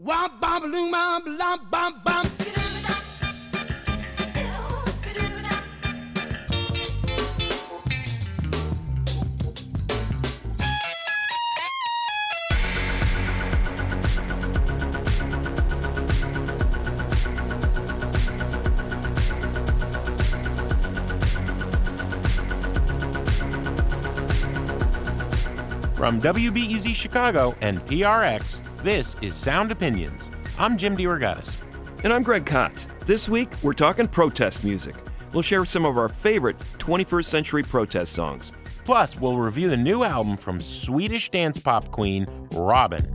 From WBEZ Chicago and PRX, this is Sound Opinions. I'm Jim DeRogatis. And I'm Greg Kot. This week, we're talking protest music. We'll share some of our favorite 21st century protest songs. Plus, we'll review the new album from Swedish dance pop queen Robyn.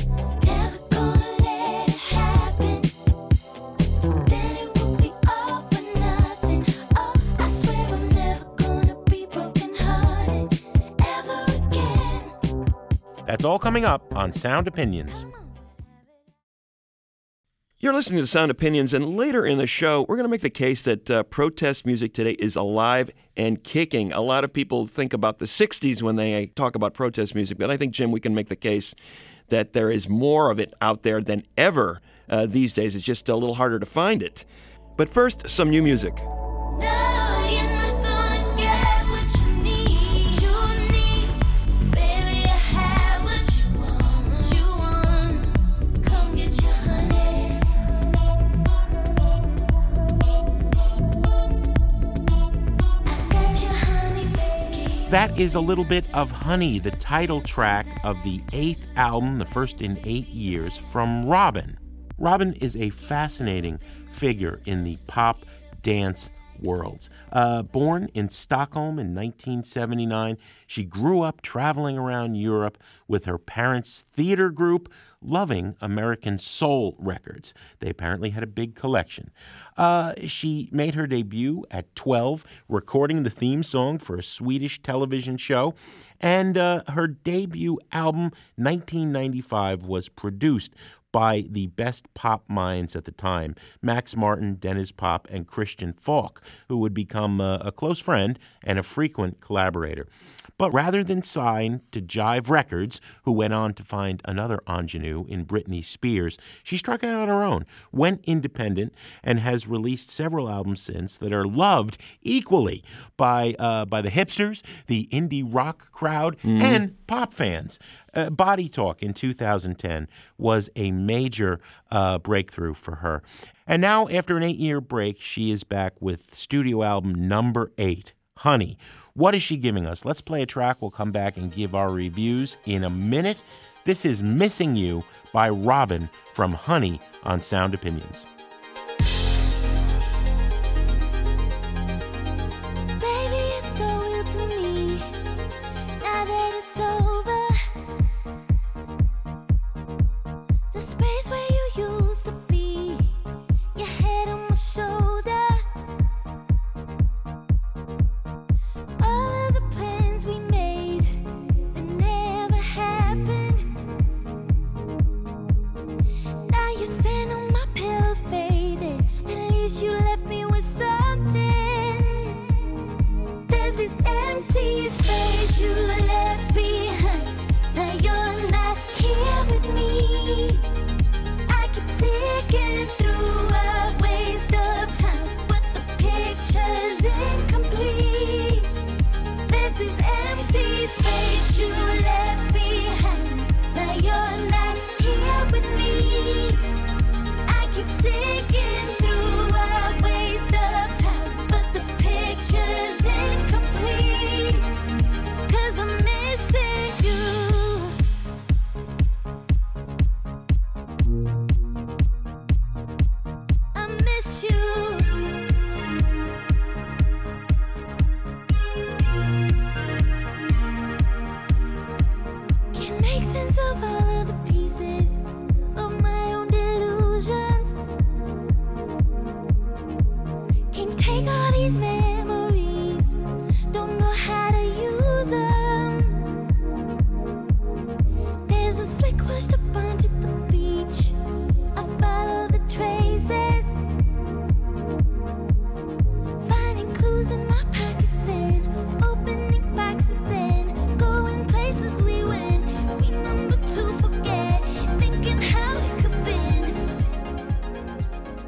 That's all coming up on Sound Opinions. You're listening to Sound Opinions, and later in the show, we're going to make the case that protest music today is alive and kicking. A lot of people think about the 60s when they talk about protest music, but I think, Jim, we can make the case that there is more of it out there than ever these days. It's just a little harder to find it. But first, some new music. That is a little bit of Honey, the title track of the 8th album, the first in 8 years, from Robyn. Robyn is a fascinating figure in the pop dance worlds. Born in Stockholm in 1979, she grew up traveling around Europe with her parents' theater group, loving American soul records. They apparently had a big collection. She made her debut at 12, recording the theme song for a Swedish television show, and her debut album, 1995, was produced by the best pop minds at the time, Max Martin, Dennis Pop, and Christian Falk, who would become a close friend and a frequent collaborator. But rather than sign to Jive Records, who went on to find another ingenue in Britney Spears, she struck out on her own, went independent, and has released several albums since that are loved equally by the hipsters, the indie rock crowd, and pop fans. Body Talk in 2010 was a major breakthrough for her. And now, after an 8-year break, she is back with studio album number 8, Honey. What is she giving us? Let's play a track. We'll come back and give our reviews in a minute. This is Missing You by Robyn from Honey on Sound Opinions.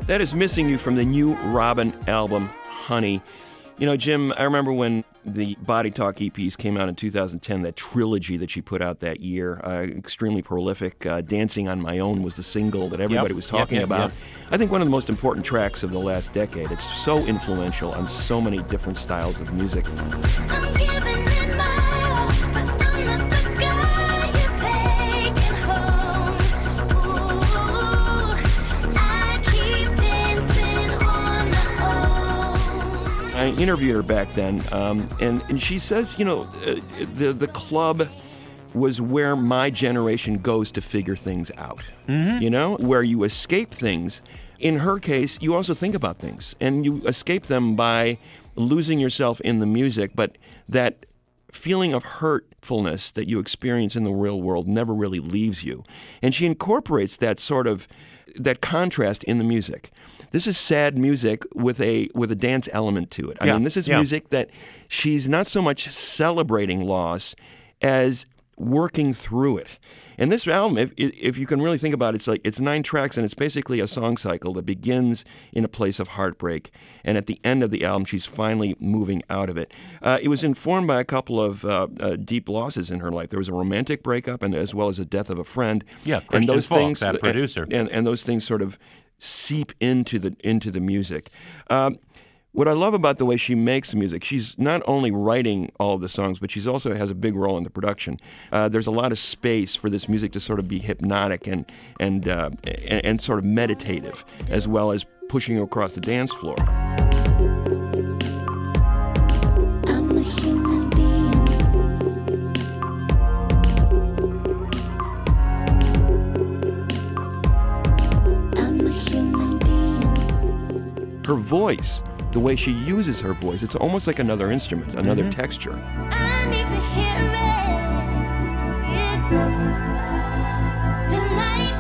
That is Missing You from the new Robin album, Honey. You know, Jim, I remember when the Body Talk EPs came out in 2010, that trilogy that she put out that year, extremely prolific. Dancing on My Own was the single that everybody was talking about. I think one of the most important tracks of the last decade. It's so influential on so many different styles of music. I'm giving it my all, but I'm not the guy you're taking home. Ooh, I keep dancing on my own. I interviewed her back then, and she says, you know, the club was where my generation goes to figure things out. You know, where you escape things. In her case, you also think about things, and you escape them by losing yourself in the music, but that feeling of hurtfulness that you experience in the real world never really leaves you. And she incorporates that sort of, that contrast in the music. This is sad music with a dance element to it. I mean, this is music that she's not so much celebrating loss as working through it. And this album, if you can really think about it, it's 9 tracks, and it's basically a song cycle that begins in a place of heartbreak, and at the end of the album, she's finally moving out of it. It was informed by a couple of deep losses in her life. There was a romantic breakup, and as well as a death of a friend. Yeah, Christian and those Falk, things, that producer. And those things sort of seep into the music. What I love about the way she makes music, she's not only writing all of the songs, but she's also has a big role in the production. There's a lot of space for this music to sort of be hypnotic and sort of meditative, as well as pushing you across the dance floor. I'm a human being. I'm a human being. Her voice, the way she uses her voice, it's almost like another instrument, another texture. I need to hear it tonight.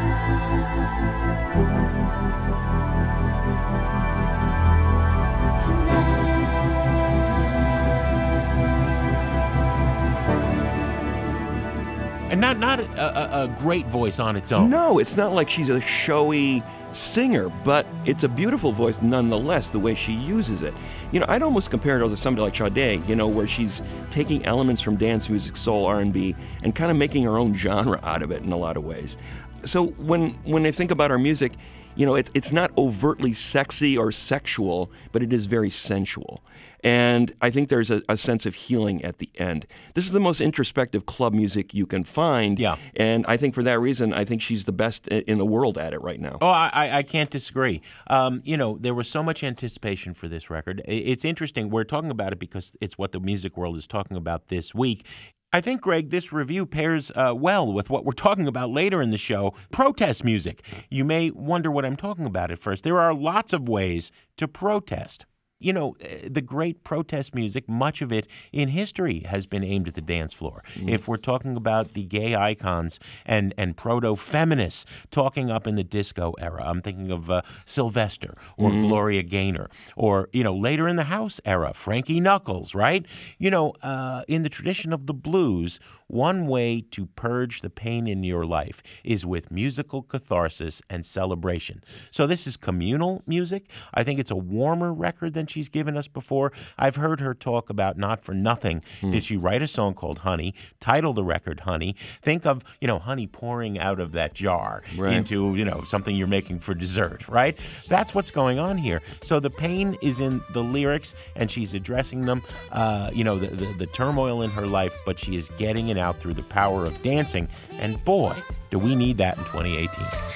And not a great voice on its own. No, it's not like she's a showy singer, but it's a beautiful voice nonetheless, the way she uses it. You know, I'd almost compare it to somebody like Sade, you know, where she's taking elements from dance music, soul, R&B, and kind of making her own genre out of it in a lot of ways. So when I think about her music, you know, it's not overtly sexy or sexual, but it is very sensual. And I think there's a sense of healing at the end. This is the most introspective club music you can find. Yeah. And I think for that reason, I think she's the best in the world at it right now. Oh, I can't disagree. You know, there was so much anticipation for this record. It's interesting. We're talking about it because it's what the music world is talking about this week. I think, Greg, this review pairs well with what we're talking about later in the show, protest music. You may wonder what I'm talking about at first. There are lots of ways to protest. You know, the great protest music, much of it in history has been aimed at the dance floor. If we're talking about the gay icons and proto-feminists talking up in the disco era, I'm thinking of Sylvester or Gloria Gaynor, or, you know, later in the house era, Frankie Knuckles, right? You know, in the tradition of the blues, one way to purge the pain in your life is with musical catharsis and celebration. So this is communal music. I think it's a warmer record than she's given us before. I've heard her talk about Not For Nothing. Did she write a song called Honey, title the record Honey? Think of, you know, honey pouring out of that jar into, you know, something you're making for dessert, right? That's what's going on here. So the pain is in the lyrics, and she's addressing them, you know, the turmoil in her life, but she is getting it out through the power of dancing. And boy, do we need that in 2018.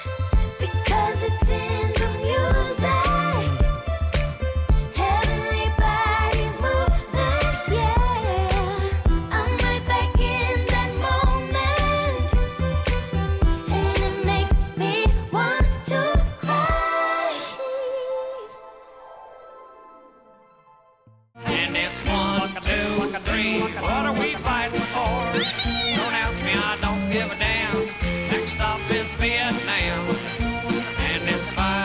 Because it's in the music. Heavenly bodies moving, yeah. I'm right back in that moment. And it makes me want to cry. And it's 1, 2, 3. What are we fighting for? Don't ask me, I don't give a damn. Next stop is Vietnam. And it's 5.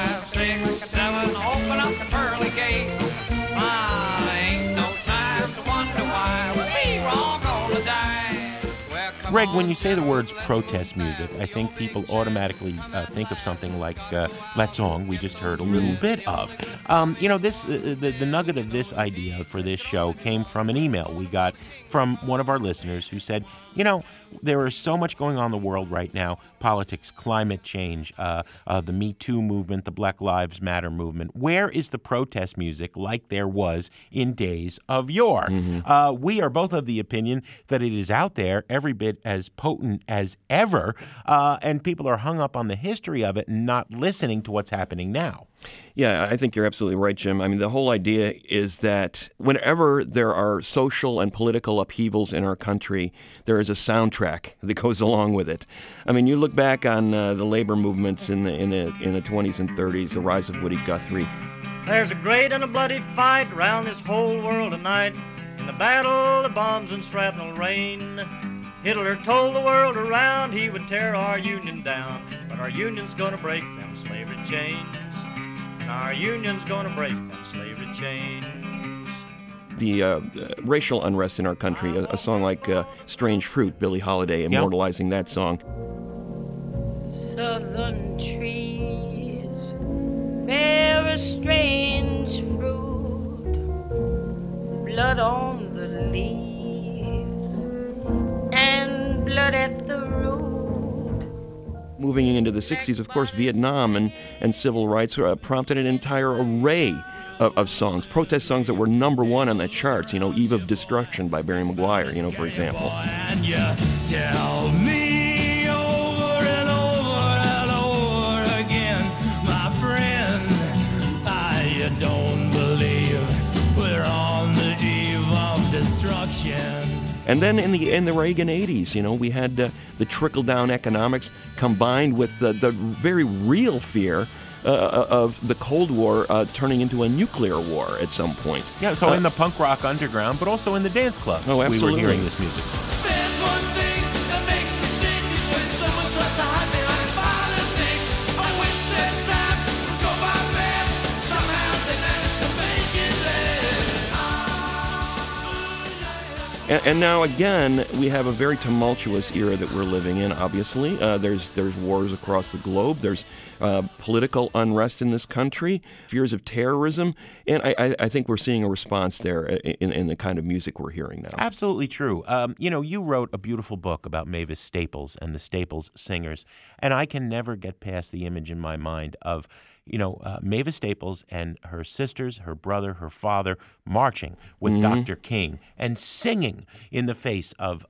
Greg, when you say the words protest music, I think people automatically think of something like that song we just heard a little bit of. The nugget of this idea for this show came from an email we got from one of our listeners who said, there is so much going on in the world right now: politics, climate change, the Me Too movement, the Black Lives Matter movement. Where is the protest music like there was in days of yore? Mm-hmm. We are both of the opinion that it is out there, every bit as potent as ever, and people are hung up on the history of it and not listening to what's happening now. Yeah, I think you're absolutely right, Jim. I mean, the whole idea is that whenever there are social and political upheavals in our country, there is a soundtrack that goes along with it. I mean, you look back on the labor movements in the 20s and 30s, the rise of Woody Guthrie. There's a great and a bloody fight round this whole world tonight. In the battle, the bombs and shrapnel rain. Hitler told the world around he would tear our union down, but our union's gonna break them slavery chains. And our union's gonna break them slavery chains. The racial unrest in our country, a song like Strange Fruit, Billie Holiday immortalizing that song. Southern trees bear a strange fruit, blood on the leaves and blood at the root. Moving into the 60s, of course, Vietnam and civil rights prompted an entire array of songs, protest songs that were number one on the charts. Eve of Destruction by Barry McGuire, for example. And you tell me over and over and over again, my friend, I don't believe we're on the eve of destruction. And then in the Reagan 80s, we had the trickle-down economics combined with the very real fear of the Cold War turning into a nuclear war at some point. Yeah, so in the punk rock underground, but also in the dance clubs, we were hearing this music. There's one thing that makes me sick when someone tries to hide behind politics. I wish that time would go by fast. Somehow they managed to make it last. And now again, we have a very tumultuous era that we're living in. Obviously, there's wars across the globe. There's political unrest in this country, fears of terrorism, and I think we're seeing a response there in the kind of music we're hearing now. Absolutely true. You wrote a beautiful book about Mavis Staples and the Staples Singers, and I can never get past the image in my mind of Mavis Staples and her sisters, her brother, her father, marching with Dr. King and singing in the face of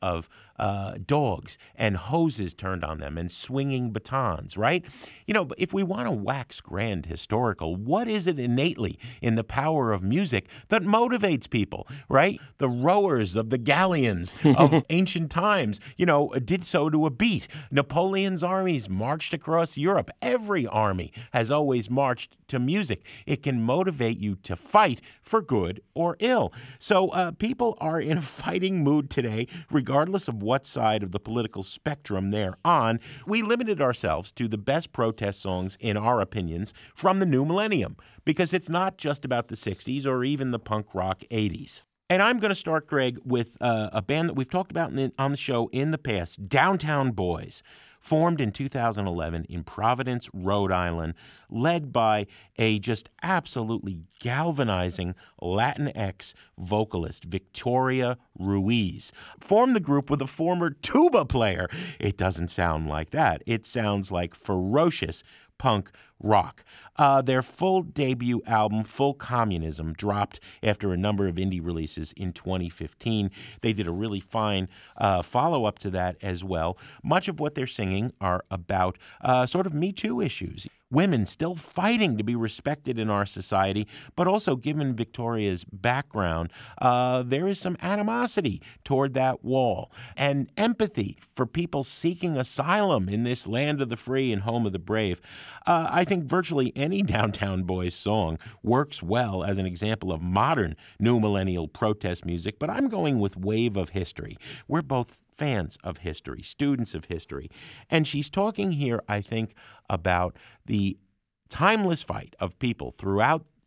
dogs and hoses turned on them and swinging batons, right? If we want to wax grand historical, what is it innately in the power of music that motivates people, right? The rowers of the galleons of ancient times, did so to a beat. Napoleon's armies marched across Europe. Every army has always marched to music. It can motivate you to fight for good or ill. So people are in a fighting mood today, regardless of what side of the political spectrum they're on. We limited ourselves to the best protest songs, in our opinions, from the new millennium, because it's not just about the 60s or even the punk rock 80s. And I'm going to start, Greg, with a band that we've talked about on the show in the past, Downtown Boys, formed in 2011 in Providence, Rhode Island, led by a just absolutely galvanizing Latinx vocalist, Victoria Ruiz. Formed the group with a former tuba player. It doesn't sound like that. It sounds like ferocious punk rock. Their full debut album, Full Communism, dropped after a number of indie releases in 2015. They did a really fine follow-up to that as well. Much of what they're singing are about sort of Me Too issues. Women still fighting to be respected in our society, but also given Victoria's background, there is some animosity toward that wall and empathy for people seeking asylum in this land of the free and home of the brave. I think virtually any Downtown Boys song works well as an example of modern new millennial protest music, but I'm going with Wave of History. We're both fans of history, students of history. And she's talking here, I think, about the timeless fight of people throughout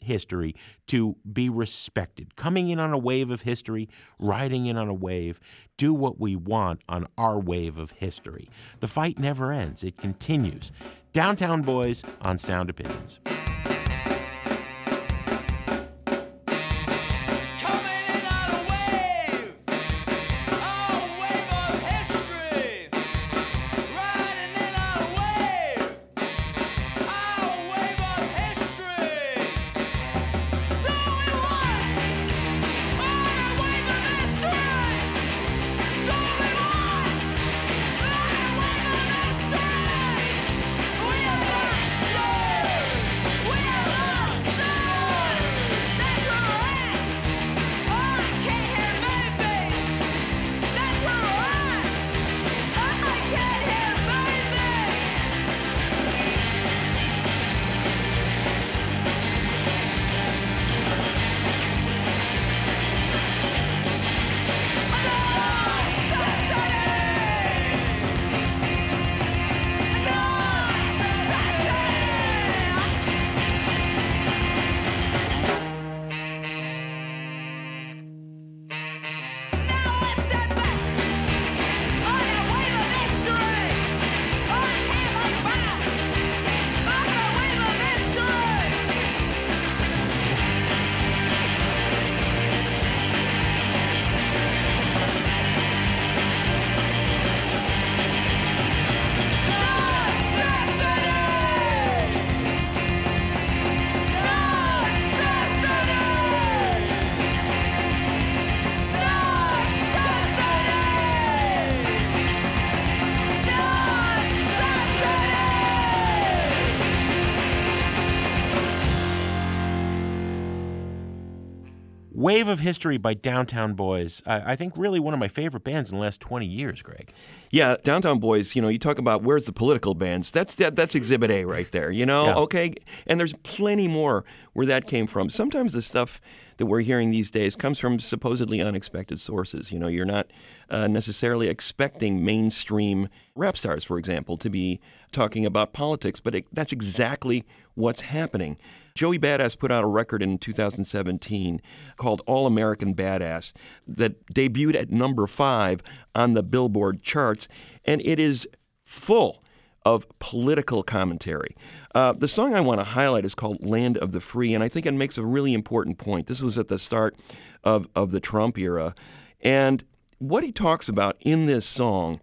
history to be respected. Coming in on a wave of history, riding in on a wave, do what we want on our wave of history. The fight never ends. It continues. Downtown Boys on Sound Opinions. Coming in on a wave of history. Riding in on a wave of history. Going one on a wave of history. Going one on a wave of history. We are lost souls. We are lost souls. That's where we're at. Oh, I can't hear baby. That's where we're at. Oh, I can't hear baby. Wave of History by Downtown Boys. I think really one of my favorite bands in the last 20 years, Greg. Yeah, Downtown Boys, you talk about where's the political bands. That's Exhibit A right there, Yeah. Okay? And there's plenty more where that came from. Sometimes the stuff that we're hearing these days comes from supposedly unexpected sources. You're not necessarily expecting mainstream rap stars, for example, to be talking about politics, but that's exactly what's happening. Joey Badass put out a record in 2017 called All American Badass that debuted at number 5 on the Billboard charts, and it is full of political commentary. The song I want to highlight is called Land of the Free, and I think it makes a really important point. This was at the start of the Trump era, and what he talks about in this song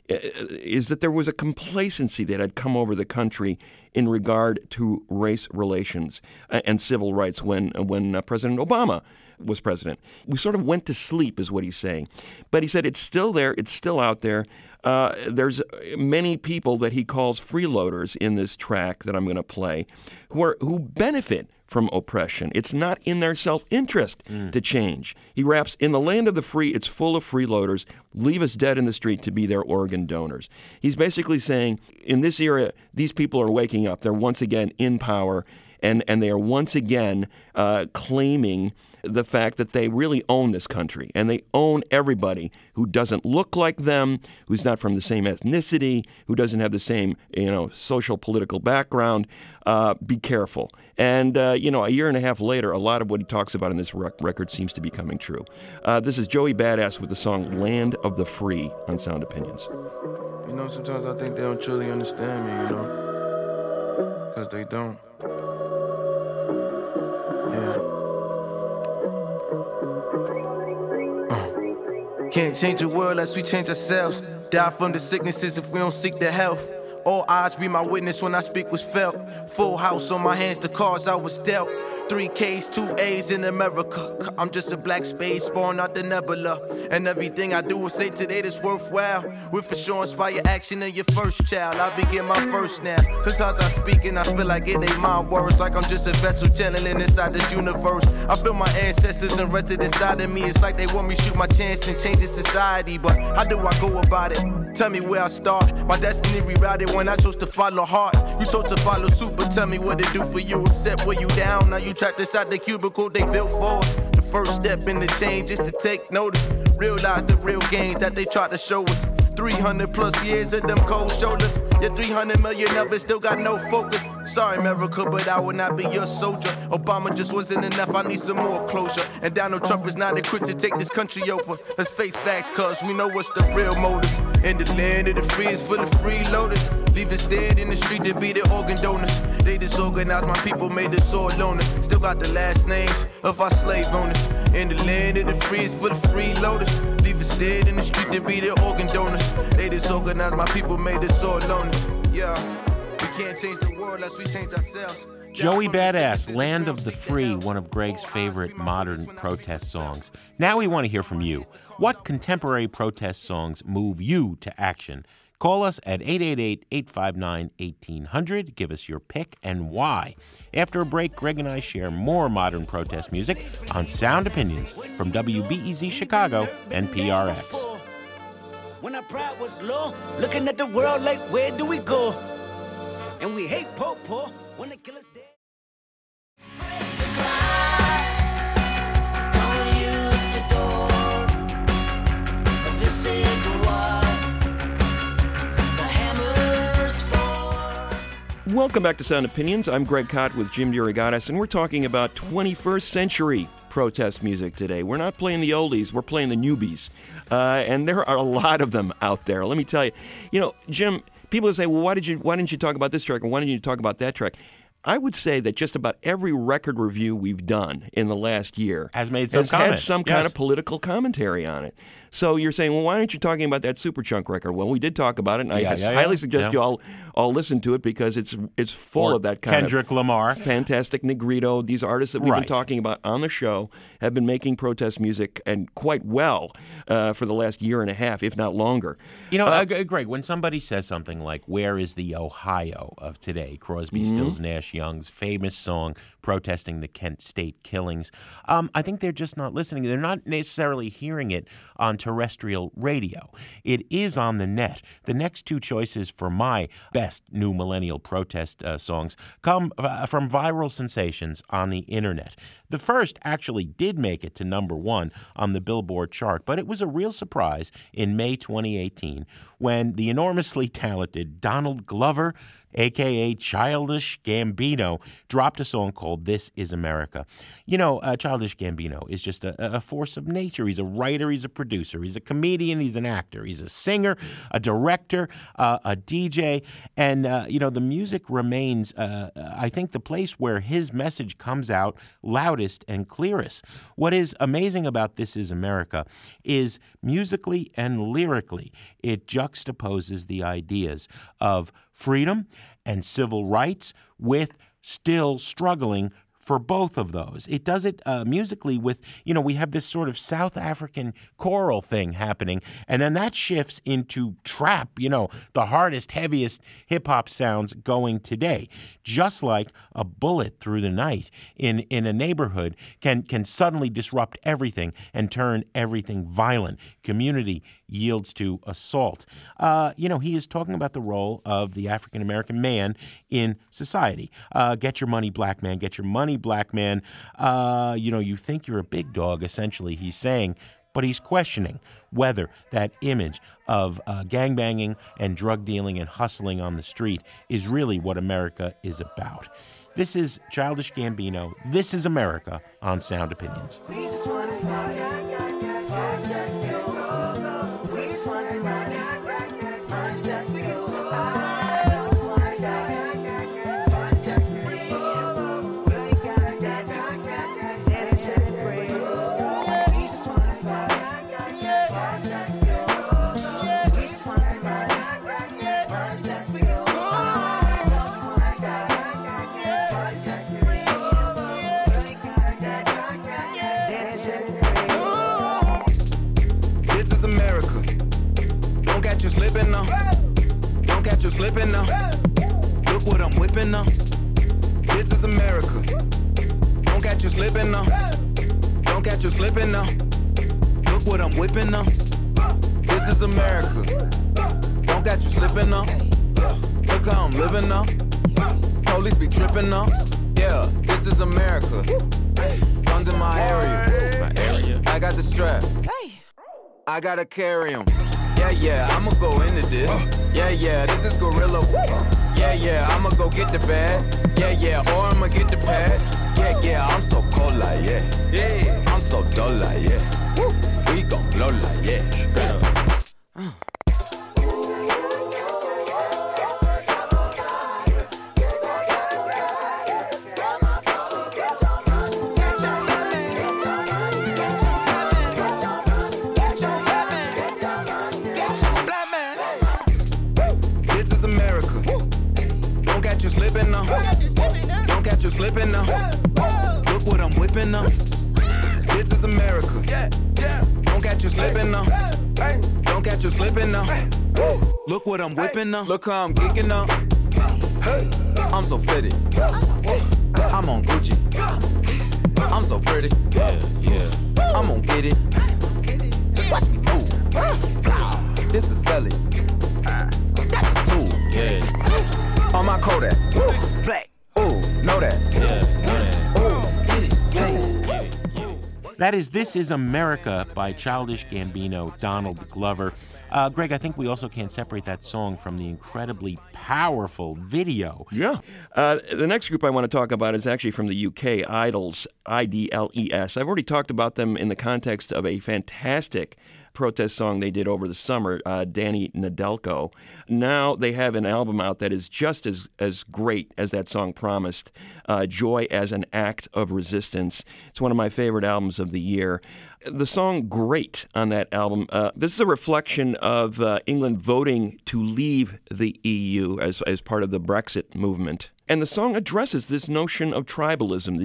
is that there was a complacency that had come over the country in regard to race relations and civil rights when President Obama was president. We sort of went to sleep, is what he's saying. But he said it's still there, it's still out there. There's many people that he calls freeloaders in this track that I'm going to play who benefit from oppression. It's not in their self-interest to change. He raps, in the land of the free, it's full of freeloaders. Leave us dead in the street to be their organ donors. He's basically saying, in this era, these people are waking up. They're once again in power, and they are once again claiming the fact that they really own this country, and they own everybody who doesn't look like them, who's not from the same ethnicity, who doesn't have the same, social political background. Be careful. And, a year and a half later, a lot of what he talks about in this record seems to be coming true. This is Joey Badass with the song Land of the Free on Sound Opinions. Sometimes I think they don't truly understand me, because they don't. Yeah. Can't change the world unless we change ourselves. Die from the sicknesses if we don't seek the health. All eyes be my witness when I speak was felt. Full house on my hands, the cards I was dealt. 3 Ks, 2 A's in America. I'm just a black space born out the nebula. And everything I do is say today that's worthwhile. Will for sure inspire action in your first child. I begin my first now. Sometimes I speak and I feel like it ain't my words. Like I'm just a vessel channeling inside this universe. I feel my ancestors invested inside of me. It's like they want me to shoot my chance and change society. But how do I go about it? Tell me where I start. My destiny rerouted when I chose to follow heart. You chose to follow suit, but tell me what it do for you. Except when you down, now you trapped inside the cubicle they built for us. The first step in the change is to take notice. Realize the real gains that they try to show us. 300 plus years of them cold shoulders. Your 300 million of it still got no focus. Sorry, America, but I will not be your soldier. Obama just wasn't enough, I need some more closure. And Donald Trump is not equipped to take this country over. Let's face facts, cuz we know what's the real motives. In the land of the free is full of freeloaders. Leave us dead in the street to be the organ donors. They disorganized, my people made us all loners. Still got the last names of our slave owners. In the land of the free is full of freeloaders. Leave us dead in the street to be the organ donors. They disorganized, my people made us all loners. Yeah, we can't change the world unless we change ourselves. Joey Badass, Land of the Free, one of Greg's favorite modern protest songs. Now we want to hear from you. What contemporary protest songs move you to action? Call us at 888-859-1800. Give us your pick and why. After a break, Greg and I share more modern protest music on Sound Opinions from WBEZ Chicago and PRX. When our pride was low, looking at the world like, where do we go? And we hate po-po when they kill us dead. Don't use the door. This is what the hammer's for. Welcome back to Sound Opinions. I'm Greg Kot with Jim DeRogatis, and we're talking about 21st century protest music today. We're not playing the oldies, we're playing the newbies. And there are a lot of them out there. Let me tell you. You know, Jim, people say, well, why didn't you talk about this track, or why didn't you talk about that track? I would say that just about every record review we've done in the last year has had some kind of political commentary on it. So you're saying, well, why aren't you talking about that Superchunk record? Well, we did talk about it, and I highly suggest you all listen to it because it's full of that kind Kendrick Lamar, Fantastic Negrito. These artists that we've been talking about on the show have been making protest music, and quite well, for the last year and a half, if not longer. You know, Greg, when somebody says something like, where is the Ohio of today? Crosby, Stills, Nash Young's famous song protesting the Kent State killings. I think they're just not listening. They're not necessarily hearing it on terrestrial radio. It is on the net. The next two choices for my best new millennial protest songs come from viral sensations on the internet. The first actually did make it to number one on the Billboard chart, but it was a real surprise in May 2018 when the enormously talented Donald Glover, a.k.a. Childish Gambino, dropped a song called This Is America. You know, Childish Gambino is just a force of nature. He's a writer, he's a producer, he's a comedian, he's an actor, he's a singer, a director, a DJ, and, you know, the music remains, I think, the place where his message comes out loudest and clearest. What is amazing about This Is America is musically and lyrically, it juxtaposes the ideas of freedom and civil rights with still struggling for both of those. It does it musically with, you know, we have this sort of South African choral thing happening, and then that shifts into trap, you know, the hardest, heaviest hip-hop sounds going today. Just like a bullet through the night in a neighborhood can suddenly disrupt everything and turn everything violent. Community yields to assault. You know, he is talking about the role of the African-American man in society. Get your money, black man. Get your money, black man. You know, you think you're a big dog, essentially, he's saying, but he's questioning whether that image of gangbanging and drug dealing and hustling on the street is really what America is about. This is Childish Gambino. This is America on Sound Opinions. We just want to party, just for you. We just want to party, just for you. Slipping now, don't catch you slipping now. Look what I'm whipping now. This is America. Don't catch you slipping now. Don't catch you slipping now. Look what I'm whipping now. This is America. Don't catch you slipping now. Look how I'm living now. Police be tripping now. Yeah, this is America. Guns in my area. I got the strap. I gotta carry 'em. Yeah. Yeah, I'ma go into this. Yeah, this is Gorilla. Yeah, I'ma go get the bag. Yeah, or I'ma get the pad. Yeah, I'm so cold like, yeah. I'm so dull like, yeah. We gon' blow like, yeah. This is America. Don't catch you slipping now. Don't catch you slipping now. Look what I'm whipping now. This is America. Don't catch you slipping now. Don't catch you slipping now. Look what I'm whipping now. Look how I'm geeking now. I'm so fitted. I'm on Gucci. I'm so pretty. I'm gonna get it. Watch me move. This is Sally. That's a tool. On my Kodak. Black. Ooh, know that. Ooh, get it. That is This Is America by Childish Gambino, Donald Glover. Greg, I think we also can't separate that song from the incredibly powerful video. Yeah. The next group I want to talk about is actually from the UK, Idols, IDLES. I've already talked about them in the context of a fantastic protest song they did over the summer, Danny Nedelko. Now they have an album out that is just as great as that song promised, Joy as an Act of Resistance. It's one of my favorite albums of the year. The song Great on that album, this is a reflection of England voting to leave the EU as part of the Brexit movement. And the song addresses this notion of tribalism,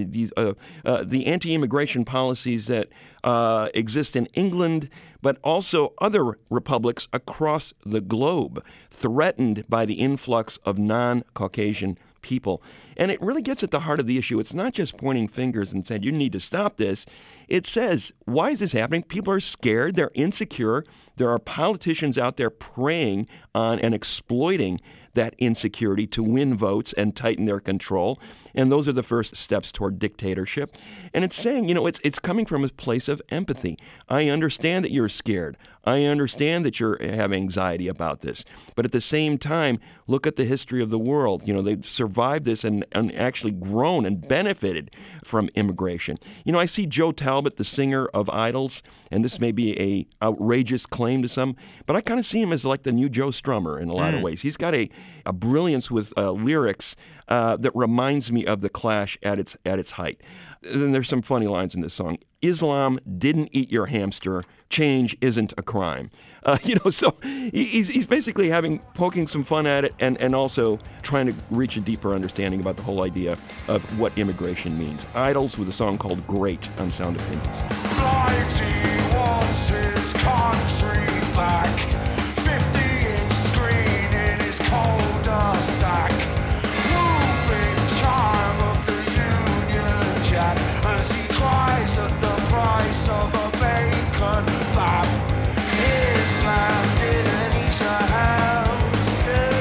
the anti-immigration policies that exist in England, but also other republics across the globe, threatened by the influx of non-Caucasian people. And it really gets at the heart of the issue. It's not just pointing fingers and saying, you need to stop this. It says, why is this happening? People are scared. They're insecure. There are politicians out there preying on and exploiting that insecurity to win votes and tighten their control. And those are the first steps toward dictatorship. And it's saying, it's coming from a place of empathy. I understand that you're scared. I understand that you have anxiety about this. But at the same time, look at the history of the world. They've survived this and actually grown and benefited from immigration. I see Joe Talbot, the singer of Idols, and this may be a outrageous claim to some, but I kind of see him as like the new Joe Strummer in a lot of ways. He's got a brilliance with lyrics that reminds me of The Clash at its height. Then there's some funny lines in this song. Islam didn't eat your hamster. Change isn't a crime. So he's basically poking some fun at it and also trying to reach a deeper understanding about the whole idea of what immigration means. Idols with a song called Great on Sound Opinions. Blighty wants his country back. 50-inch screen in his cul-de-sac. Whooping charm of the Union Jack as he cries at the price of a bacon bap. Islam didn't eat a hamster.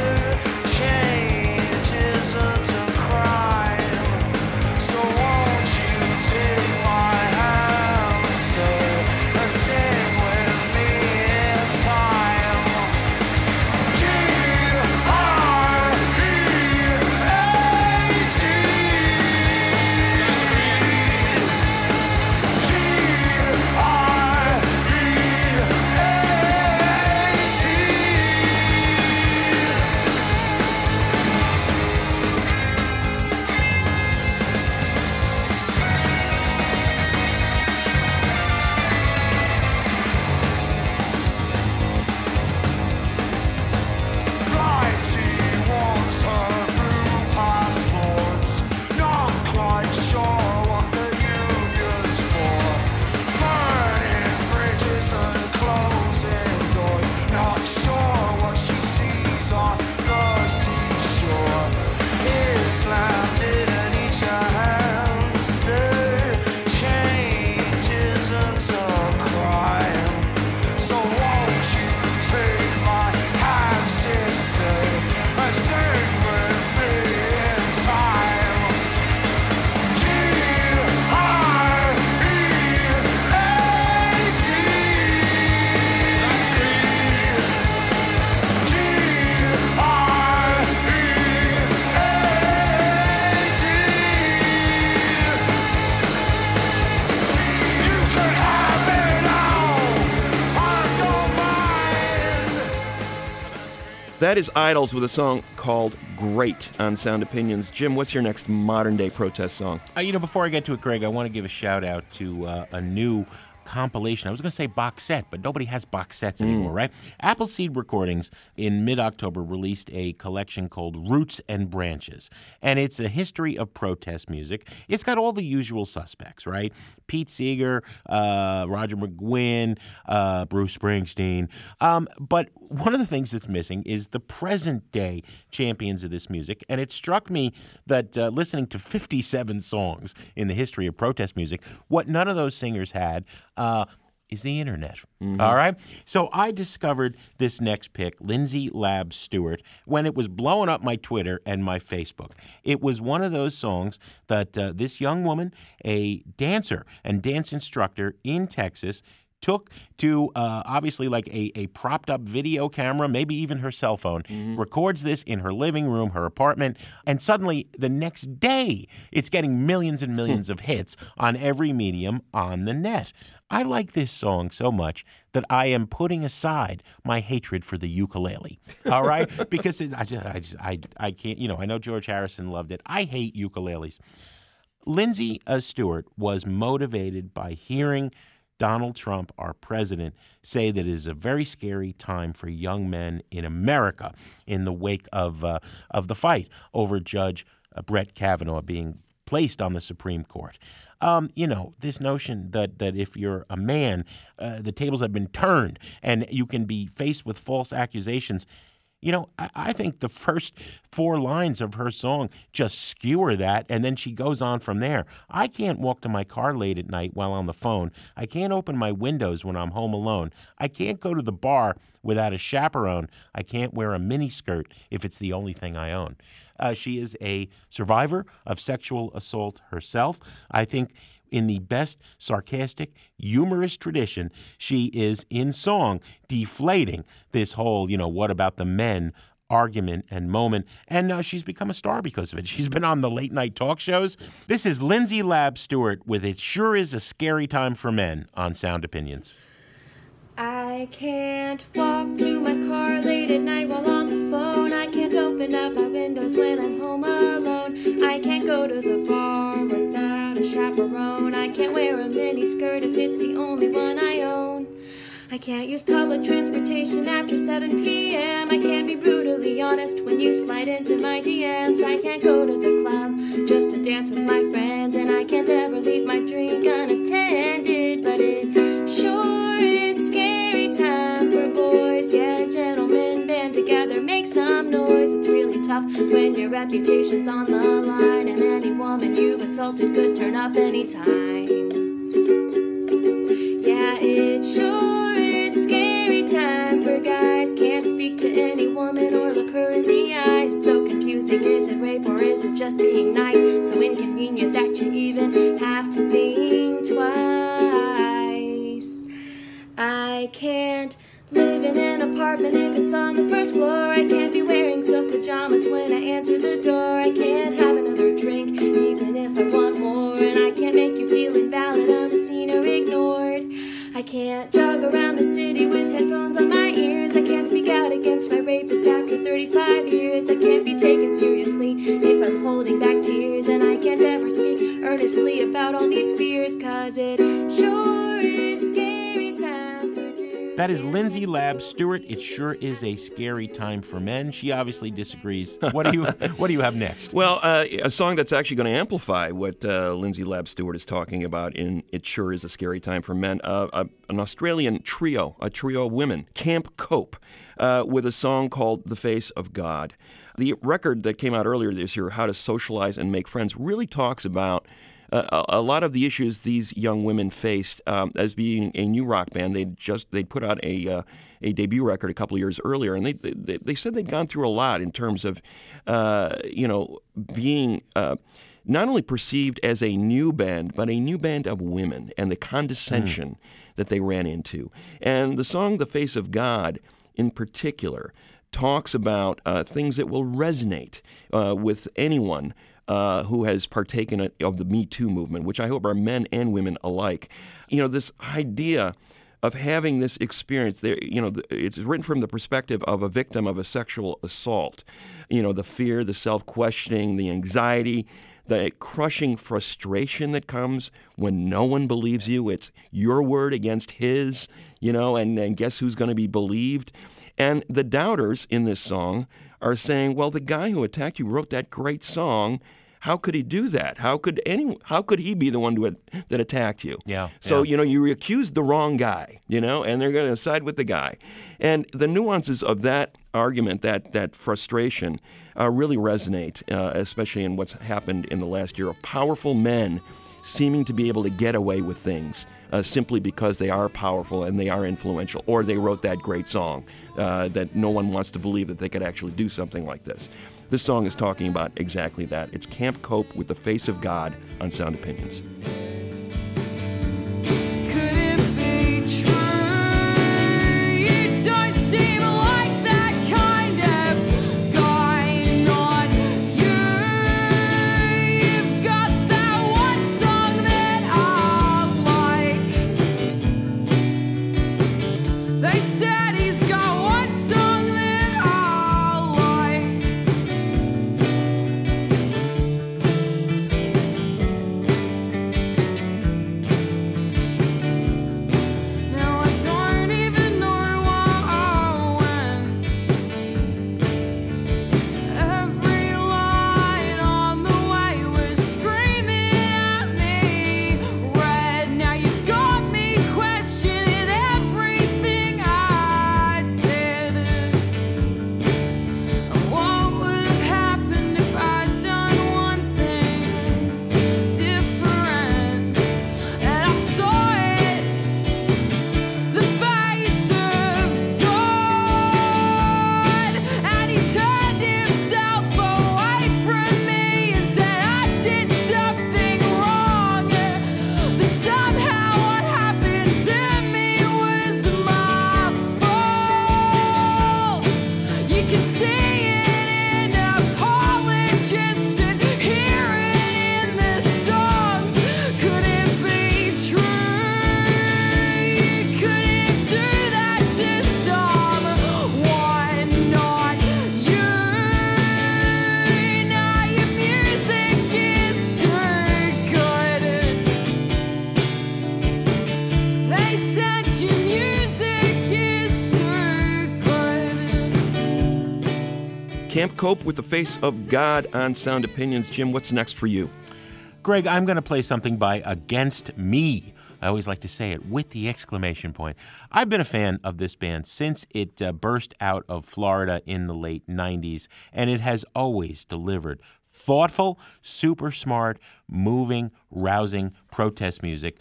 Change isn't a crime. So won't you take my answer and sing with me in time? That is Idols with a song called Great on Sound Opinions. Jim, what's your next modern-day protest song? Before I get to it, Greg, I want to give a shout-out to a new compilation. I was going to say box set, but nobody has box sets anymore, right? Appleseed Recordings in mid-October released a collection called Roots and Branches, and it's a history of protest music. It's got all the usual suspects, right? Pete Seeger, Roger McGuinn, Bruce Springsteen. But one of the things that's missing is the present-day champions of this music, and it struck me that listening to 57 songs in the history of protest music, what none of those singers had is the internet. All right? So I discovered this next pick, Lindsay Lab Stewart, when it was blowing up my Twitter and my Facebook. It was one of those songs that this young woman, a dancer and dance instructor in Texas, took to obviously like a propped up video camera, maybe even her cell phone, records this in her living room, her apartment, and suddenly the next day it's getting millions and millions of hits on every medium on the net. I like this song so much that I am putting aside my hatred for the ukulele, all right? Because I can't, I know George Harrison loved it. I hate ukuleles. Lindsay Stewart was motivated by hearing Donald Trump, our president, say that it is a very scary time for young men in America in the wake of the fight over Judge Brett Kavanaugh being placed on the Supreme Court. This notion that if you're a man, the tables have been turned and you can be faced with false accusations. I think the first 4 lines of her song just skewer that, and then she goes on from there. I can't walk to my car late at night while on the phone. I can't open my windows when I'm home alone. I can't go to the bar without a chaperone. I can't wear a miniskirt if it's the only thing I own. She is a survivor of sexual assault herself. I think in the best sarcastic, humorous tradition, she is, in song, deflating this whole, what about the men argument and moment. And now she's become a star because of it. She's been on the late-night talk shows. This is Lindsay Lab Stewart with It Sure Is a Scary Time for Men on Sound Opinions. I can't walk to my car late at night while on the phone. I can't open up my windows when I'm home alone. I can't go to the bar without a chaperone. I can't wear a miniskirt if it's the only one I own. I can't use public transportation after 7 p.m. I can't be brutally honest when you slide into my DMs. I can't go to the club just to dance with my friends. And I can't ever leave my drink unattended. But it sure is scary time for boys. Yeah, gentlemen band together, make some noise. It's really tough when your reputation's on the line. And any woman you've assaulted could turn up anytime. Yeah, it sure is scary time for guys. Can't speak to any woman or look her in the eyes. It's so confusing. Is it rape or is it just being nice? So inconvenient that you even have to think twice. I can't live in an apartment if it's on the first floor. I can't be wearing silk pajamas when I answer the door. I can't have another drink even if I want more. And I can't make you feel invalid, unseen or ignored. I can't jog around the city with headphones on my ears. I can't speak out against my rapist after 35 years. I can't be taken seriously if I'm holding back tears. And I can't ever speak earnestly about all these fears, 'cause it sure is scary time for dudes. That is Lindsay Lab Stewart. It sure is a scary time for men. She obviously disagrees. What do you have next? Well, a song that's actually going to amplify what Lindsay Lab Stewart is talking about in It Sure Is a Scary Time for Men. An Australian trio, a trio of women, Camp Cope, with a song called The Face of God. The record that came out earlier this year, How to Socialize and Make Friends, really talks about a lot of the issues these young women faced as being a new rock band. They'd put out a debut record a couple of years earlier, and they said they'd gone through a lot in terms of being not only perceived as a new band, but a new band of women, and the condescension that they ran into. And the song "The Face of God," in particular, talks about things that will resonate with anyone who has partaken of the Me Too movement, which I hope are men and women alike. This idea of having this experience. There, it's written from the perspective of a victim of a sexual assault. The fear, the self-questioning, the anxiety, the crushing frustration that comes when no one believes you. It's your word against his, and guess who's going to be believed? And the doubters in this song are saying, well, the guy who attacked you wrote that great song. How could he do that? How could he be the one that attacked you? Yeah. So, you accused the wrong guy, and they're going to side with the guy. And the nuances of that argument, that frustration, really resonate, especially in what's happened in the last year of powerful men seeming to be able to get away with things simply because they are powerful and they are influential, or they wrote that great song that no one wants to believe that they could actually do something like this. This song is talking about exactly that. It's Camp Cope with the Face of God on Sound Opinions. Camp Cope with the Face of God on Sound Opinions. Jim, what's next for you? Greg, I'm going to play something by Against Me. I always like to say it with the exclamation point. I've been a fan of this band since it burst out of Florida in the late 90s, and it has always delivered thoughtful, super smart, moving, rousing protest music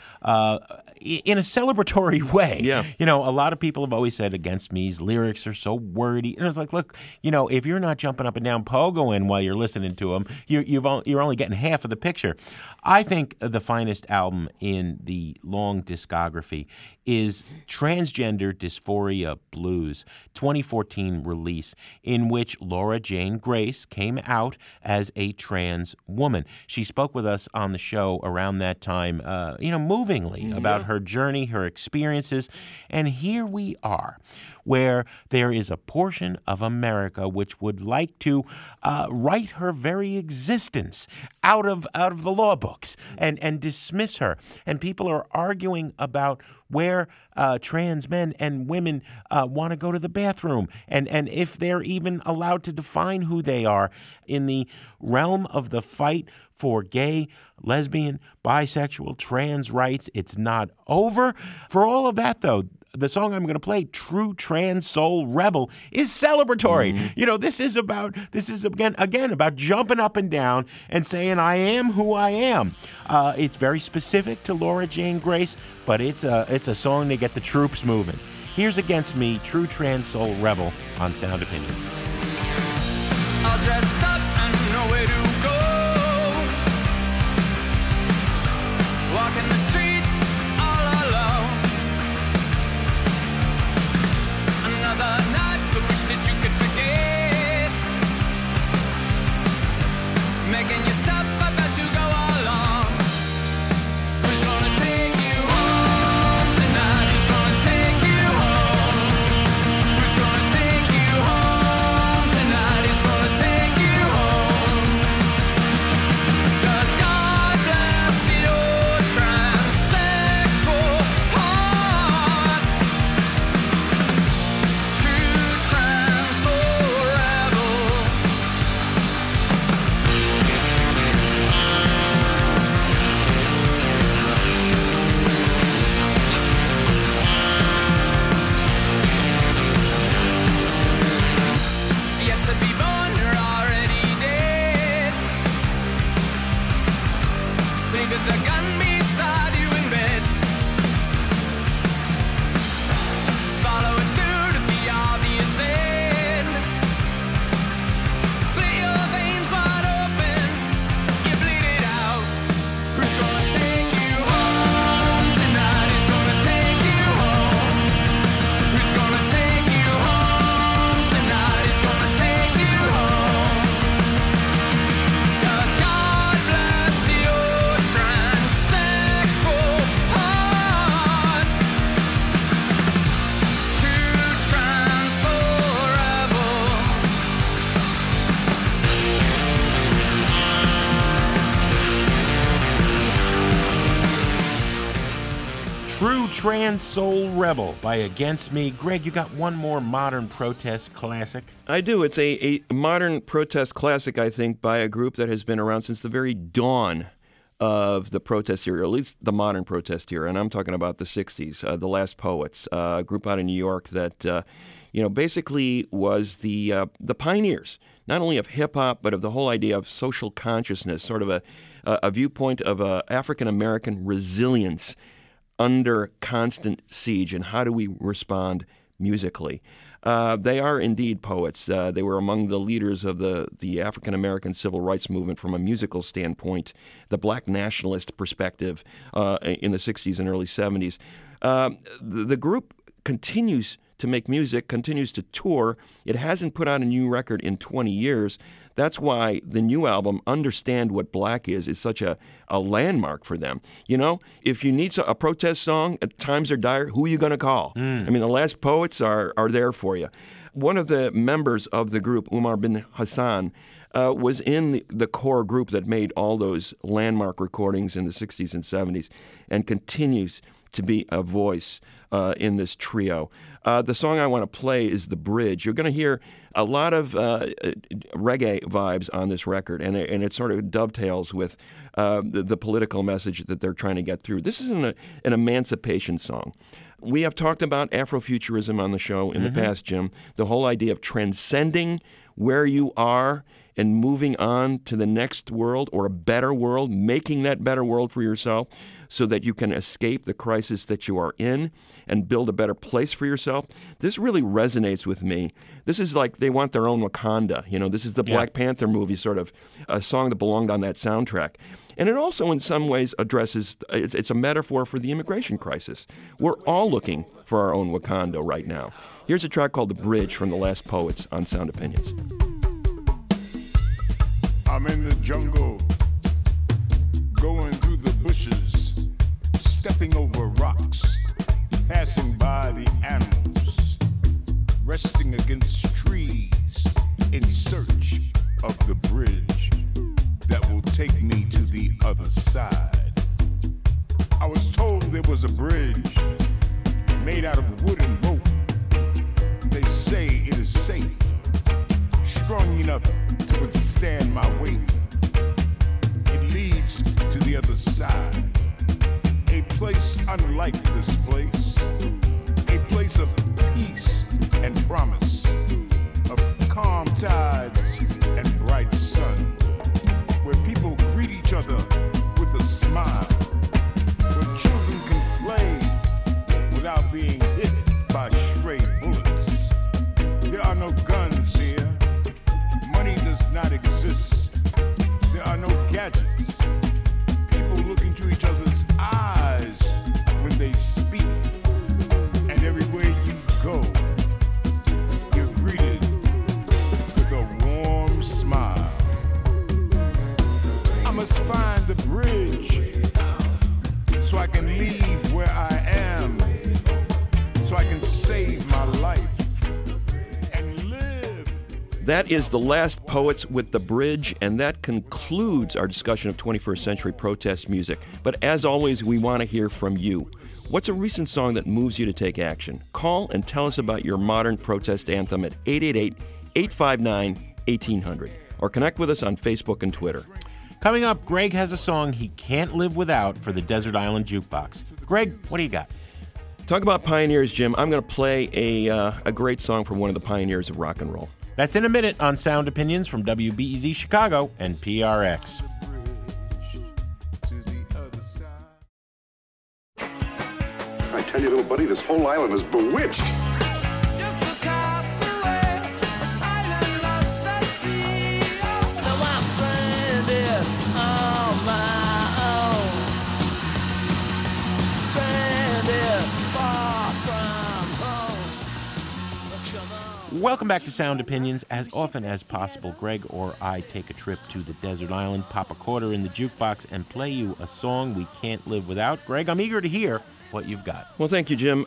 in a celebratory way. Yeah. A lot of people have always said Against Me's lyrics are so wordy. And it's like, look, if you're not jumping up and down pogoing while you're listening to them, you're only getting half of the picture. I think the finest album in the long discography is Transgender Dysphoria Blues, 2014 release, in which Laura Jane Grace came out as a trans woman. She spoke with us on the show around that time, movingly about her journey, her experiences, and here we are, where there is a portion of America which would like to write her very existence out of the law books and dismiss her. And people are arguing about where trans men and women want to go to the bathroom and if they're even allowed to define who they are in the realm of the fight for gay, lesbian, bisexual, trans rights. It's not over. For all of that, though, the song I'm going to play, True Trans Soul Rebel, is celebratory. This is again about jumping up and down and saying, I am who I am. It's very specific to Laura Jane Grace, but it's a song to get the troops moving. Here's Against Me, True Trans Soul Rebel on Sound Opinions. All dressed up and nowhere to go. Walking the streets all alone. Another night, so wish that you could forget. Making yourself up as you go along. Who's gonna take you home tonight? Who's gonna take with a gun beside you in bed. Follow it through to the obvious end. Slit your veins wide open, you bleed it out. Who's gonna take you home tonight? Who's gonna take you home? Who's gonna take you home tonight? Who's gonna take you home? 'Cause God bless your transsexual heart. True trans-soul rebel. True Trans Soul Rebel by Against Me. Greg, you got one more modern protest classic. I do. It's a modern protest classic, I think, by a group that has been around since the very dawn of the protest era, or at least the modern protest era. And I'm talking about the 60s, The Last Poets, a group out in New York that, basically was the pioneers, not only of hip-hop, but of the whole idea of social consciousness, sort of a viewpoint of African-American resilience under constant siege, and how do we respond musically? They are indeed poets. They were among the leaders of the African-American civil rights movement from a musical standpoint, the black nationalist perspective in the 60s and early 70s. The group continues to make music, continues to tour. It hasn't put out a new record in 20 years. That's why the new album, Understand What Black is such a landmark for them. You know, if you need a protest song, times are dire, who are you going to call? I mean, The Last Poets are there for you. One of the members of the group, Umar bin Hassan, was in the core group that made all those landmark recordings in the 60s and 70s and continues to be a voice in this trio. The song I want to play is The Bridge. You're going to hear a lot of reggae vibes on this record, and it sort of dovetails with the political message that they're trying to get through. This is an emancipation song. We have talked about Afrofuturism on the show in the past, Jim. The whole idea of transcending where you are and moving on to the next world or a better world, making that better world for yourself so that you can escape the crisis that you are in and build a better place for yourself. This really resonates with me. This is like they want their own Wakanda. You know, this is the Black Panther movie, sort of a song that belonged on that soundtrack. And it also, in some ways, addresses, it's a metaphor for the immigration crisis. We're all looking for our own Wakanda right now. Here's a track called The Bridge from The Last Poets on Sound Opinions. I'm in the jungle, going through the bushes, stepping over rocks, passing by the animals, resting against trees in search of the bridge that will take me to the other side. I was told there was a bridge made out of wood and rope. They say it is safe, strong enough to withstand my weight. It leads to the other side, a place unlike this place, a place of peace and promise, of calm tides and bright sun, where people greet each other with a smile, where children can play without being hit by stray bullets. There are no guns here. Money does not exist. There are no gadgets. People look into each other's eyes when they speak. And everywhere you go, you're greeted with a warm smile. I must find the bridge so I can leave where I am, so I can save my life. That is The Last Poets with The Bridge, and that concludes our discussion of 21st century protest music. But as always, we want to hear from you. What's a recent song that moves you to take action? Call and tell us about your modern protest anthem at 888-859-1800, or connect with us on Facebook and Twitter. Coming up, Greg has a song he can't live without for the Desert Island Jukebox. Greg, what do you got? Talk about pioneers, Jim. I'm going to play a great song from one of the pioneers of rock and roll. That's in a minute on Sound Opinions from WBEZ Chicago and PRX. To the other tell you, little buddy, this whole island is bewitched. Just across the way, island lost at sea. Now I'm stranded on my own. Stranded far from home. Come on. Welcome back to Sound Opinions. As often as possible, Greg or I take a trip to the desert island, pop a quarter in the jukebox, and play you a song we can't live without. Greg, I'm eager to hear what you've got. Well, thank you, Jim.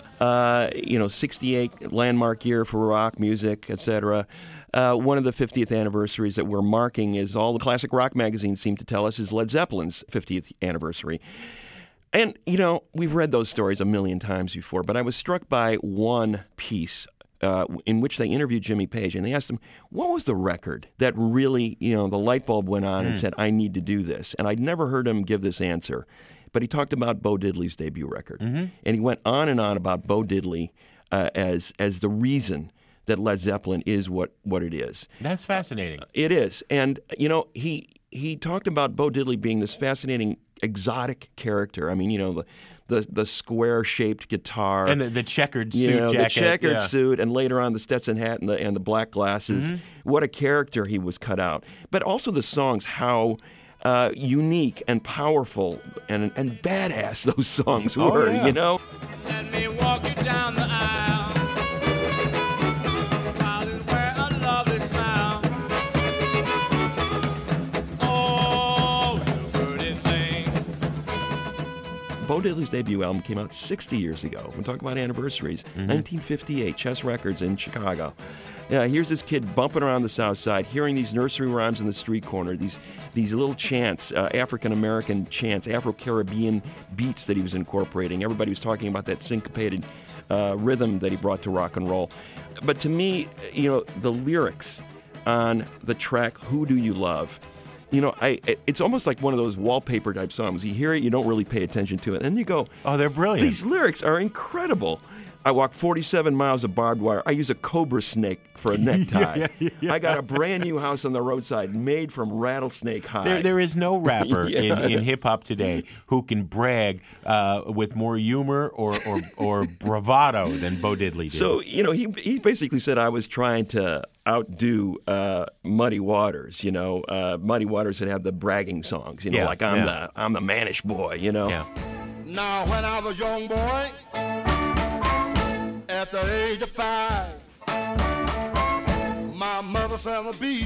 68 landmark year for rock music, etc. One of the 50th anniversaries that we're marking, is all the classic rock magazines seem to tell us, is Led Zeppelin's 50th anniversary. And, we've read those stories a million times before, but I was struck by one piece in which they interviewed Jimmy Page, and they asked him, what was the record that really, the light bulb went on and said, I need to do this? And I'd never heard him give this answer, but he talked about Bo Diddley's debut record. And he went on and on about Bo Diddley as the reason that Led Zeppelin is what it is. That's fascinating. It is. And, he talked about Bo Diddley being this fascinating, exotic character. I mean, the square-shaped guitar. And the checkered suit jacket. The checkered suit, and later on the Stetson hat and the black glasses. What a character he was cut out. But also the songs, how unique and powerful and badass those songs were, Let me walk you down the aisle. Darling, wear a lovely smile. Oh, you pretty thing. Bo Diddley's debut album came out 60 years ago. We're talking about anniversaries. 1958, Chess Records in Chicago. Here's this kid bumping around the South Side, hearing these nursery rhymes in the street corner, these little chants, African-American chants, Afro-Caribbean beats that he was incorporating. Everybody was talking about that syncopated rhythm that he brought to rock and roll. But to me, the lyrics on the track Who Do You Love, it's almost like one of those wallpaper type songs. You hear it, you don't really pay attention to it, and then you go, oh, they're brilliant. These lyrics are incredible. I walk 47 miles of barbed wire. I use a cobra snake for a necktie. I got a brand new house on the roadside made from rattlesnake hide. There is no rapper in hip-hop today who can brag with more humor or bravado than Bo Diddley did. So, he basically said I was trying to outdo Muddy Waters. Muddy Waters would have the bragging songs, like I'm the mannish boy, Now, when I was a young boy, at the age of 5, my mother said I'd be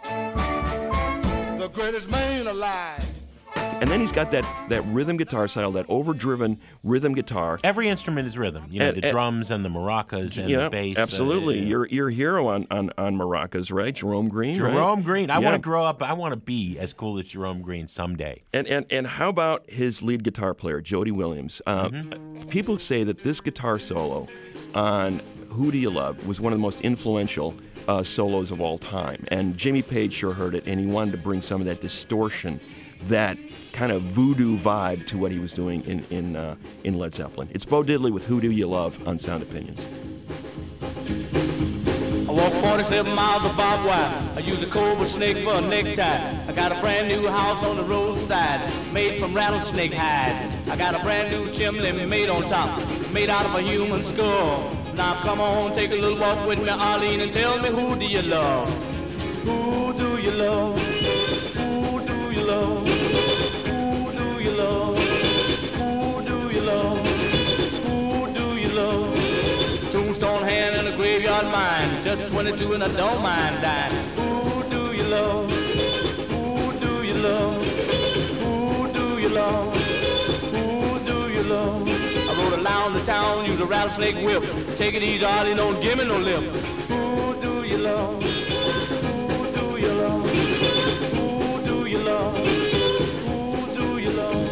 the greatest man alive. And then he's got that rhythm guitar style, that overdriven rhythm guitar. Every instrument is rhythm. The drums and the maracas and the bass. Absolutely. Your hero on maracas, right? Jerome Green. Jerome Green. I want to grow up. I want to be as cool as Jerome Green someday. And how about his lead guitar player, Jody Williams? People say that this guitar solo on Who Do You Love was one of the most influential solos of all time. And Jimmy Page sure heard it, and he wanted to bring some of that distortion, that kind of voodoo vibe to what he was doing in Led Zeppelin. It's Bo Diddley with Who Do You Love on Sound Opinions. I walk 47 miles of barbed wire. I use a cobra snake for a necktie. I got a brand new house on the roadside, made from rattlesnake hide. I got a brand new chimney made on top, made out of a human skull. Now come on, take a little walk with me, Arlene, and tell me, who do you love? Who do you love? Who do you love? Who do you love? Who do you love? Who do you love? Tombstone hand and a graveyard mine, just 22 and I don't mind dying. Who do you love? Who do you love? Who do you love? Who do you love? I rode around the town, use a rattlesnake whip. Take it easy, Arlie, don't give me no lip. Who do you love? Who do you love? Who do you love? Who do you love?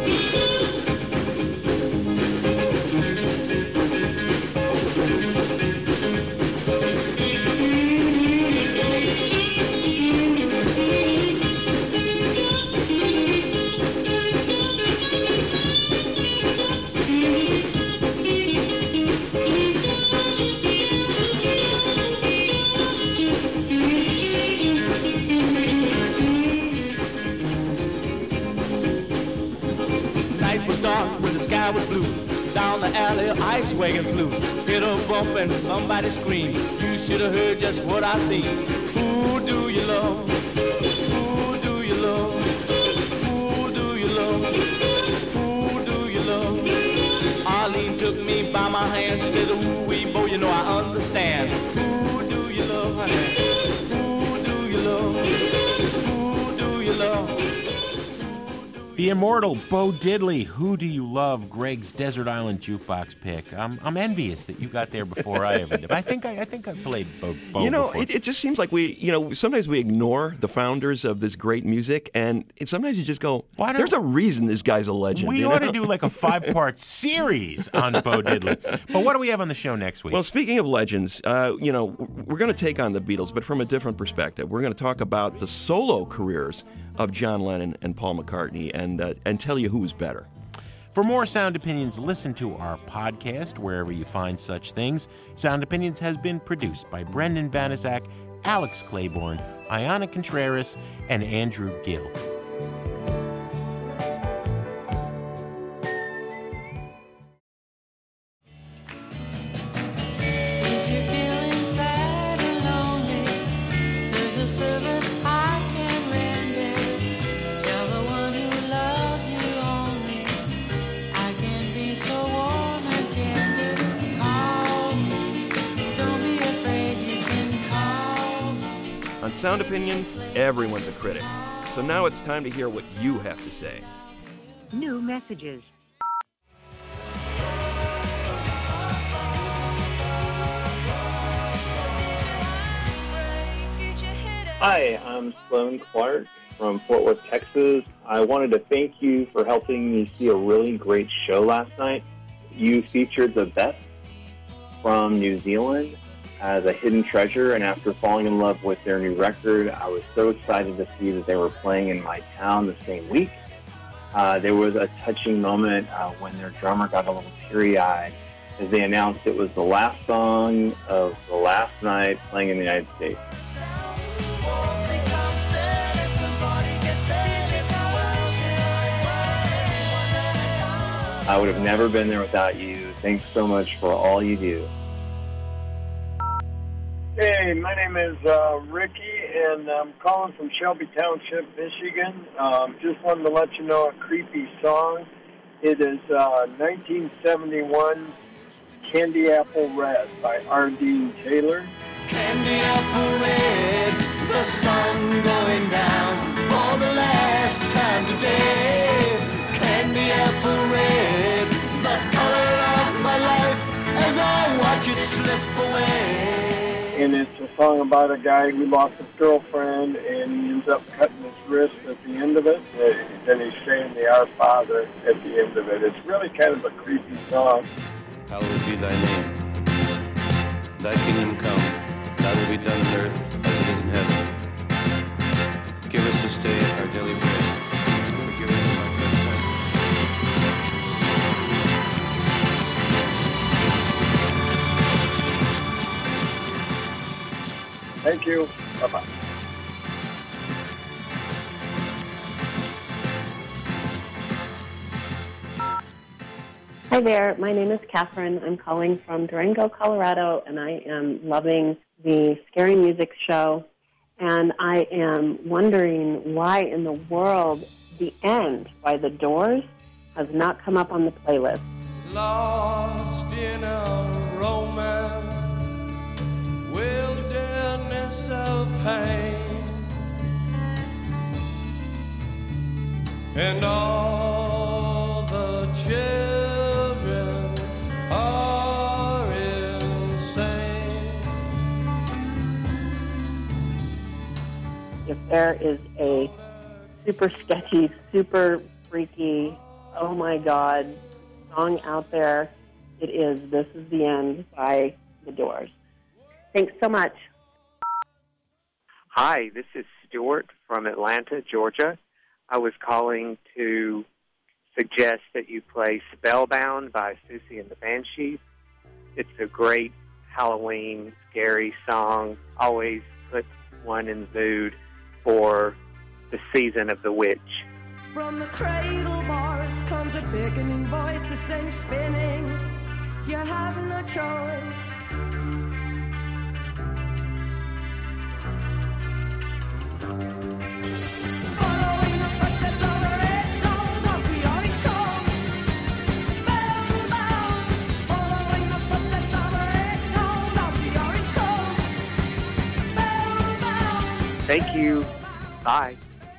Down the alley, ice wagon flew. Hit a bump and somebody screamed. You should have heard just what I seen. Who do you love? Who do you love? Who do you love? Who do you love? Arlene took me by my hand. She said, ooh, wee, boy, you know I understand. Who do you love, honey? Who do you love? Who do you love? The immortal Bo Diddley, Who Do You Love? Greg's Desert Island Jukebox pick. I'm envious that you got there before I ever did. I think I played Bo before. It just seems like sometimes we ignore the founders of this great music, and sometimes you just go, there's a reason this guy's a legend. We ought to do like a 5-part series on Bo Diddley. But what do we have on the show next week? Well, speaking of legends, we're going to take on the Beatles, but from a different perspective. We're going to talk about the solo careers of John Lennon and Paul McCartney and tell you who's better. For more Sound Opinions, listen to our podcast wherever you find such things. Sound Opinions has been produced by Brendan Banaszak, Alex Claiborne, Ayana Contreras, and Andrew Gill. If you're feeling sad and lonely, there's a service I can render. Tell the one who loves you only, I can be so warm and tender. Call me, don't be afraid, you can call me. On Sound Opinions, everyone's a critic. So now it's time to hear what you have to say. New messages. Hi, I'm Sloan Clark from Fort Worth, Texas. I wanted to thank you for helping me see a really great show last night. You featured the Beths from New Zealand as a hidden treasure, and after falling in love with their new record, I was so excited to see that they were playing in my town the same week. There was a touching moment when their drummer got a little teary-eyed as they announced it was the last song of the last night playing in the United States. I would have never been there without you. Thanks so much for all you do. Hey, my name is Ricky, and I'm calling from Shelby Township, Michigan. Just wanted to let you know a creepy song. It is 1971 Candy Apple Red by R.D. Taylor. Candy apple red, the sun going down for the last time today. Candy apple red, the color of my life as I watch it slip away. And it's a song about a guy who lost his girlfriend, and he ends up cutting his wrist at the end of it. Then he's saying the Our Father at the end of it. It's really kind of a creepy song. Hallowed be thy name. Thy kingdom come. Thy will be done on earth as it is in heaven. Give us this day our daily bread. Forgive us our trespasses. Thank you. Bye-bye. Hi there, my name is Catherine. I'm calling from Durango, Colorado, and I am loving the Scary Music Show. And I am wondering why in the world The End by The Doors has not come up on the playlist. Lost in a romance, wilderness of pain, and all the children are insane. If there is a super sketchy, super freaky, oh my God, song out there, it is This Is the End by The Doors. Thanks so much. Hi, this is Stuart from Atlanta, Georgia. I was calling to suggest that you play Spellbound by Susie and the Banshees. It's a great Halloween, scary song. Always puts one in the mood for the season of the witch. From the cradle bars comes a beckoning voice that sends spinning. You have no choice. Following the footsteps of the red gold once we are entranced. Spellbound. Following the footsteps of the red gold once we are entranced. Spellbound. Thank you. Bye.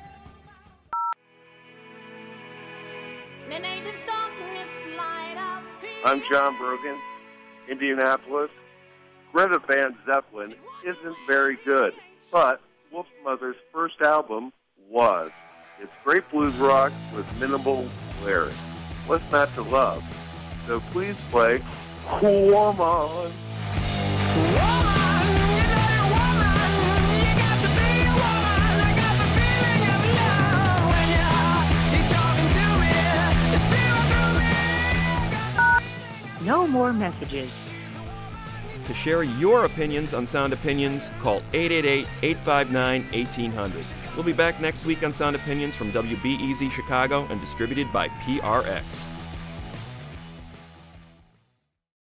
I'm John Brogan, Indianapolis. Greta Van Zeppelin isn't very good, but Wolfmother's first album was. It's great blues rock with minimal lyrics. What's not to love? So please play Woman. No more messages. To share your opinions on Sound Opinions, call 888-859-1800. We'll be back next week on Sound Opinions from WBEZ Chicago and distributed by PRX.